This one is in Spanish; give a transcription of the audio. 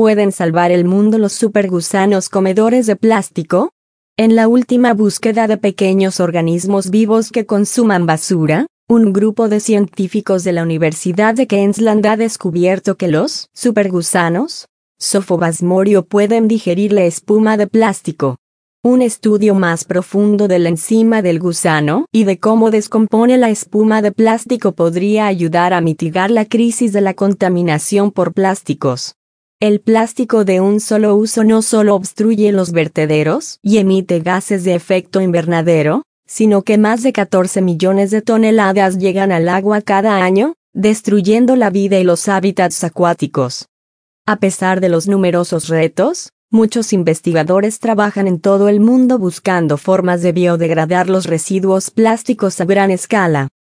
¿Pueden salvar el mundo los supergusanos comedores de plástico? En la última búsqueda de pequeños organismos vivos que consuman basura, un grupo de científicos de la Universidad de Queensland ha descubierto que los supergusanos Sophobasmorio pueden digerir la espuma de plástico. Un estudio más profundo de la enzima del gusano y de cómo descompone la espuma de plástico podría ayudar a mitigar la crisis de la contaminación por plásticos. El plástico de un solo uso no solo obstruye los vertederos y emite gases de efecto invernadero, sino que más de 14 millones de toneladas llegan al agua cada año, destruyendo la vida y los hábitats acuáticos. A pesar de los numerosos retos, muchos investigadores trabajan en todo el mundo buscando formas de biodegradar los residuos plásticos a gran escala.